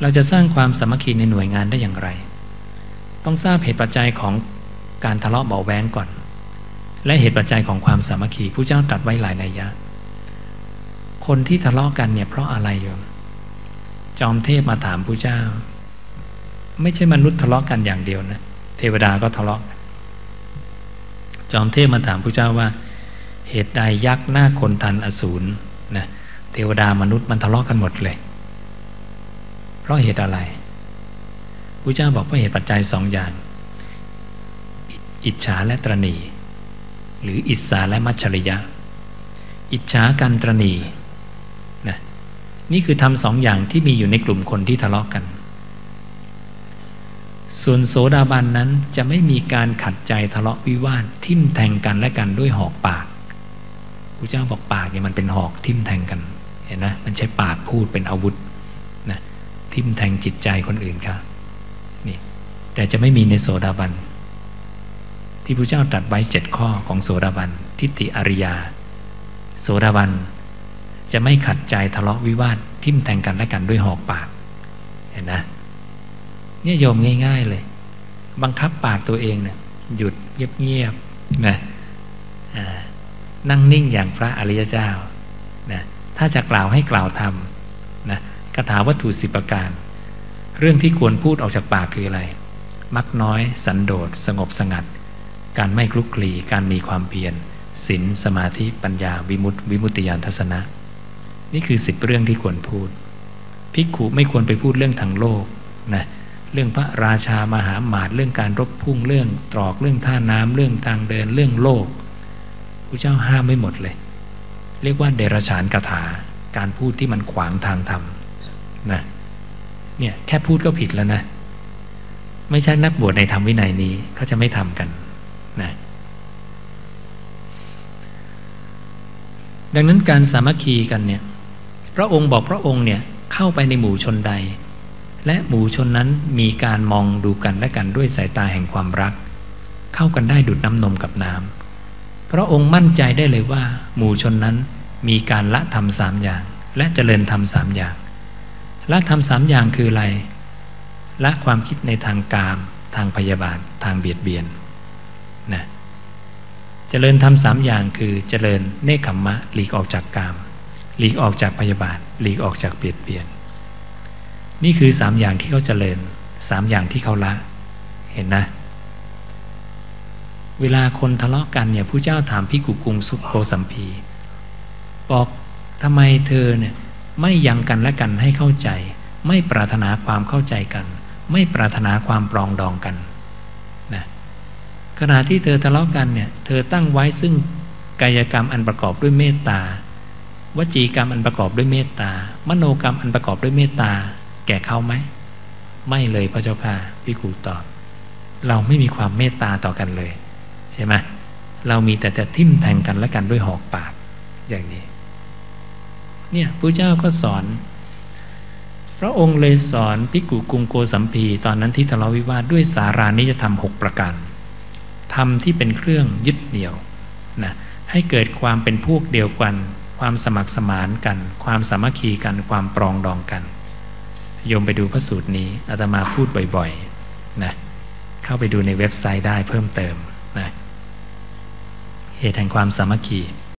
เราจะสร้างความสามัคคีในหน่วยงานได้อย่างไรต้องทราบเหตุปัจจัยของการทะเลาะเบาะแว้งก่อนและเหตุปัจจัยของความสามัคคีผู้เจ้าตรัสไว้หลายนัยยะคนที่ทะเลาะกันเนี่ยเพราะอะไรโยมจอมเทพมาถามผู้เจ้าไม่ใช่มนุษย์ทะเลาะกันอย่างเดียวนะเทวดาก็ทะเลาะกันจอมเทพมาถามผู้เจ้าว่าเหตุใดยักษ์หน้าคนทันอสูรนะเทวดามนุษย์มันทะเลาะกันหมดเลยเพราะเหตุอะไรผู้เจ้าบอกว่าเหตุปัจจัยสองอย่างอิจฉาและตระหนี่หรืออิสสาและมัจฉริยะอิจฉากันตระหนี่นะนี่คือทำสองอย่างที่มีอยู่ในกลุ่มคนที่ทะเลาะกันส่วนโสดาบันนั้นจะไม่มีการขัดใจทะเลาะวิวาททิ่มแทงกันและกันด้วยหอกปากพระเจ้าบอกปากเนี่ยมันเป็นหอกทิ่มแทงกันเห็นนะมันใช้ปากพูดเป็นอาวุธนะทิ่มแทงจิตใจคนอื่นค่ะนี่แต่จะไม่มีในโสดาบันที่พระเจ้าตรัสไว้7ข้อของโสดาบันทิฏฐิอริยาโสดาบันจะไม่ขัดใจทะเลาะวิวาททิ่มแทงกันและกันด้วยหอกปากเห็นนะเนี่ยโยมง่ายๆเลยบังคับปากตัวเองเนี่ยหยุดเงียบๆนะนั่งนิ่งอย่างพระอริยเจ้านะถ้าจะกล่าวให้กล่าวทำนะคาถาวัตถุ10ประการเรื่องที่ควรพูดออกจากปากคืออะไรมักน้อยสันโดษสงบสงัดการไม่คลุกคลีการมีความเพียรศีลสมาธิปัญญาวิมุตติญาณทัศนะนี่คือ10เรื่องที่ควรพูดภิกขุไม่ควรไปพูดเรื่องทางโลกนะเรื่องพระราชามหาอมาตย์เรื่องการรบพุ่งเรื่องตรอกเรื่องท่าน้ำเรื่องทางเดินเรื่องโลกพระเจ้าห้ามไม่หมดเลยเรียกว่าเดรัจฉานคาถาการพูดที่มันขวางทางธรรมนะเนี่ยแค่พูดก็ผิดแล้วนะไม่ใช่นักบวชในธรรมวินัยนี้เขาจะไม่ทำกันนะดังนั้นการสามัคคีกันเนี่ยพระองค์บอกพระองค์เนี่ยเข้าไปในหมู่ชนใดและหมู่ชนนั้นมีการมองดูกันและกันด้วยสายตาแห่งความรักเข้ากันได้ดุจน้ำนมกับน้ำพระองค์มั่นใจได้เลยว่าหมู่ชนนั้นมีการละธรรม3อย่างและเจริญธรรม3อย่างละธรรม3อย่างคืออะไรละความคิดในทางกามทางพยาบาททางเบียดเบียนนะเจริญธรรม3อย่างคือเจริญเนคขัมมะหลีกออกจากกามหลีกออกจากพยาบาทหลีกออกจากเบียดเบียนนี่คือ3อย่างที่เขาเจริญ3อย่างที่เขาละเห็นนะเวลาคนทะเลาะกันเนี่ยพระเจ้าถามภิกขุกรุงสุโคสัมพีบอกทำไมเธอเนี่ยไม่ยังกันและกันให้เข้าใจไม่ปรารถนาความเข้าใจกันไม่ปรารถนาความปรองดองกันนะขณะที่เธอทะเลาะกันเนี่ยเธอตั้งไว้ซึ่งกายกรรมอันประกอบด้วยเมตตาวจีกรรมอันประกอบด้วยเมตตามโนกรรมอันประกอบด้วยเมตตาแก่เขาไหมไม่เลยพระเจ้าค่ะภิกขุตอบเราไม่มีความเมตตาต่อกันเลยใช่ไหมเรามีแต่ทิ่มแทงกันและกันด้วยหอกปากอย่างนี้เนี่ยพระเจ้าก็สอนพระองค์เลยสอนภิกขุกรุงโกสัมพีตอนนั้นที่ทะเลาะวิวาทด้วยสารานิยธรรม6ประการธรรมที่เป็นเครื่องยึดเหนี่ยวนะให้เกิดความเป็นพวกเดียวกันความสมัครสมานกันความสามัคคีกันความปรองดองกันโยมไปดูพระสูตรนี้อาตมาพูดบ่อยๆนะเข้าไปดูในเว็บไซต์ได้เพิ่มเติมนะเหตุแห่งความสามัคคี